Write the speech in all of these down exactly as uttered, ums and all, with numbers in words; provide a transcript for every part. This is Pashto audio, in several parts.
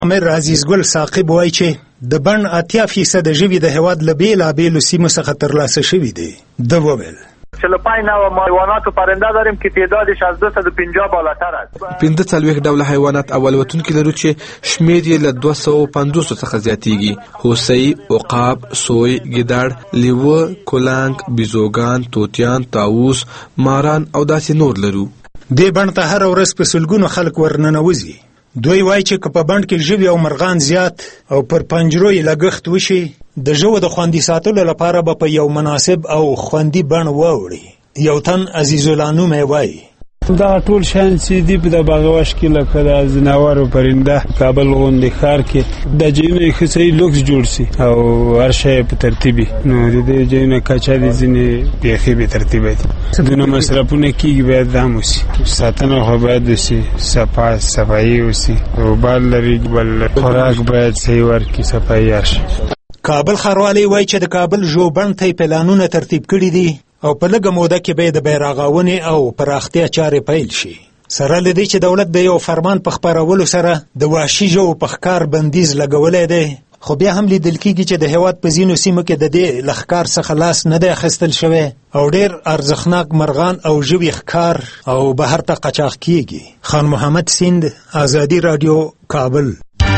امیر عزیزګل ثاقب وایي چې د بڼ اتیا فیصده ژوي د هېواد له بېلابېلو سیمو څخه ترلاسه شوي دي. ده وویل چې له پنځه نوع حیواناتو پرنده داریم که تعدادش از دویست و پنجاه بالاتر است. پنځه څلوېښت ډوله حیوانات او الوتونکي لرو چې شمېر یې له دوه سوه پنځوسو څخه زیاتېږي. هوسۍ، عقاب، سوی، ګیدړ، لیوه، کولنګ، بیزوګان، طوطیان، طاووس، ماران او داسې نور لرو. دې بڼ ته هره ورځ په سلګونو خلک ورننوځي. دوی وایي چې که په بڼ کې ژوي او مرغان زیات او پر پنجرو یې لګښت وشي، د ژوو د خوندي ساتلو لپاره به په یو مناسب او خوندي بڼ واوړي. یو تن عزیزالله نومی وایي دا ټول شیان چې دي په د باغوش کې لکه د ځناورو پرنده کابل غوندې ښار کې د ځایونه یې ښه صحیح لوکس جوړ سي او هر شی په ترتیبي، نو د دې ځایونه کچا دي ځینې بیخي بې ترتیبه دي. دونه مصرفونه کېږي باید دا هم وسي، ساتنه خو باید وسي، صفا صفایي وسي، روبال لري، بل خوراک باید صحیح ورکړي، صفایي هر شي. کابل ښاروالۍ وایي چې د کابل ژوو بڼ ته یې پلانونه ترتیب کړي دي او په لږه موده کې به یې د بیرغاونې او پراختیا چارې پیل شي. سره له دې چې دولت د یو فرمان په خپرولو سره د وحشي ژوو په ښکار بندیز لګولی دی، خو بیا هم لیدل کېږي چې د هېواد په ځینو سیمو کې د دې له ښکار څخه لاس نه دی اخیستل شوی او ډېر ارزښتناک مرغان او ژوي ښکار او بهر ته قاچاق کېږي. خان محمد سیند، ازادي راډیو، کابل.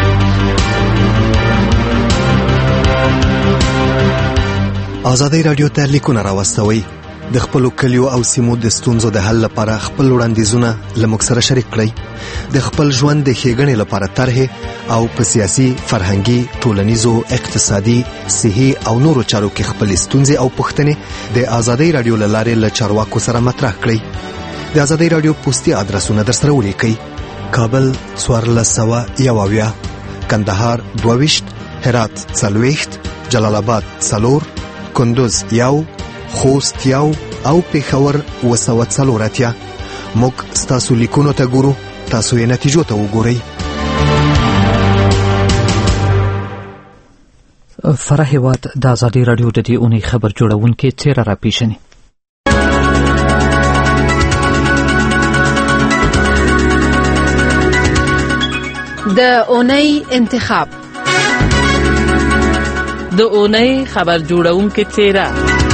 ازادي راډیو ته لیکونه راوستوئ. د خپلو کلیو او سیمو د ستونزو د حل لپاره خپل وړاندیزونه له موږ سره شریک کړئ. د خپل ژوند د ښېګڼې لپاره طرحې او په سیاسي، فرهنګي، ټولنیزو، اقتصادي، صحي او نورو چارو کې خپلې ستونزې او پوښتنې د ازادي راډیو له لارې له چارواکو سره مطرح کړئ. د ازادي راډیو پوسټي ادرسونه درسره ولیکئ: کابل څوارلس سوه یو اویا، کندهار دوه ویشت، هرات څلوېښت، جلال آباد څلور، کندوز یو، خوست یو او پېښور اوه سوه څلور اتیا. موږ ستاسو لیکونو ته ګورو، تاسو یې نتیجو ته وګورئ. فرح هیواد د ازادي راډیو د دې اونۍ خبر جوړونکې څېره راپېژني. د اونۍ انتخاب، د اونۍ خبر جوړونکې څېره.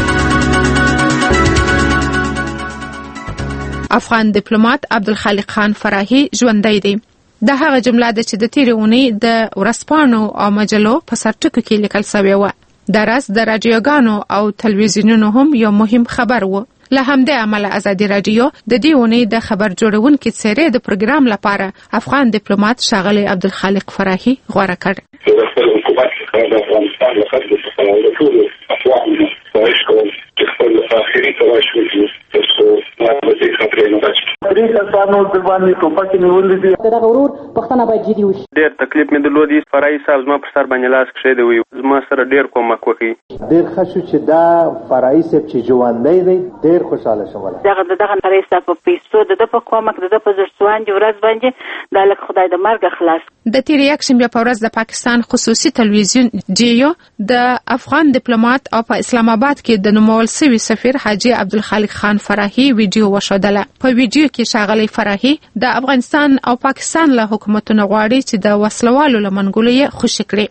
افغان ډیپلوماټ عبدالخالق خان فراهي ژوندی دی. دا هغه جمله ده چې د تېرې اونۍ د ورځپاڼو او مجلو په سرټکو کې لیکل سوې وه. دا راز د راډیوګانو او تلویزیونونو هم یو مهم خبر و. له همدې امله ازادي راډیو د دې اونۍ د خبر جوړونکې څېرې د پروګرام لپاره افغان ډیپلوماټ ښاغلی عبدالخالق فراهي غوره کړ. د افغانستان له خلکو څخه د ټولو افغانانو خواهش کوم چې خپل آخري تلاش وکړي تر څو له دې خطرې نه بچ کړي. دې کسانو د باندې ټوپکې نیولې دي. دغه ورور پښتنه باید جدي وشي. ډېر تکلیف مې درلود. فرایي صاحب زما پر سر باندې لاس کښېږدی وي، زما سره ډېر کومک وکړي. ډېر ښه شو چې دا فرایي صاحب چې ژوندی دی، ډېر خوشحاله شوم. دغه د دغه فرایي صاحب په پیسو د ده په کومک د ده په زړسواندې ورځ باندې دا لږ خدای د مرګه خلاص. د تېرې یکشنبې په ورځ د پاکستان خصوصي تلویزیون جیو د افغان ډیپلوماټ او په اسلام آباد کې د نومول سوي سفیر حاجي عبدالخالق خان فراهي ویډیو وښودله. په ویډیو کې ښاغلی فراهي د افغانستان او پاکستان له حکومتونو غواړي چې د وسلوالو له منګولو یې خوشي کړي.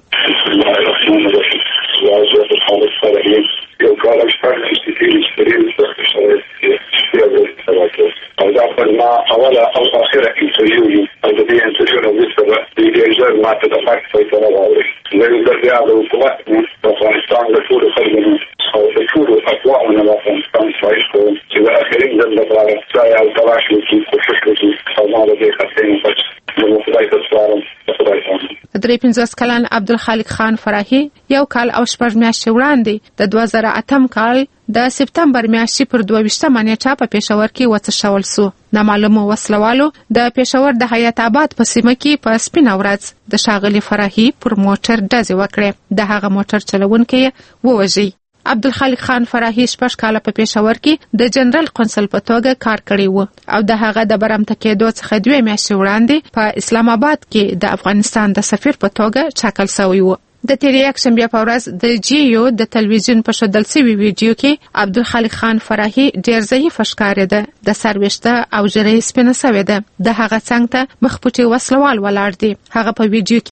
یو کال شپږ میاشتې تېرې چې ډېرې سختې شرایط او دا پر ما اوله او آخره انټرویو وي او د دې انټرویو نه وروسته به ډېر ژر ما ته د فکت فیصله راوړي. زه یو ځل بیا د حکومت نه د افغانستان له ټولو خلکو نه او د ټولو اقواو نه د افغانستان خواهش کوم چې د آخرین ځل لپاره ځای او تلاش وکړي، کوښښ وکړي او ما د دې خطرې نه بچ کړي. زه خدای ته سپارم، خدای ته درې پنځوس کلن عبدالخالق خان فراهي یو کال او شپږ میاشتې وړاندې د دوه زره اتم کال د سپتمبر میاشتې پر دوه ویشتمه نیټه په پېښور کې وڅښل سو. نامعلومو وسلوالو د پېښور د حیات آباد په سیمه کې په سپینه ورځ د ښاغلي فراهي پر موټر ډزې وکړې. د هغه موټر چلونکی یې ووژي. عبدالخالق خان فراهي شپږ کاله په پېښور کې د جنرال قونسل په توګه کار کړی و او د هغه د برمته کېدو څخه دوې میاشتې وړاندې په اسلام آباد کې د افغانستان د سفیر په توګه ټاکل سوی و. د تېرې یکشنبې په ورځ د جیو د تلویزیون په ښودل سوي ویډیو کې عبدالخالق خان فراهي ډېر ضعیفه ښکارېده. د سر ویښته او ږیره یې سپینه سوې ده. د هغه څنګ ته مخ پټې وسلوال ولاړ دي. هغه په ویډیو کې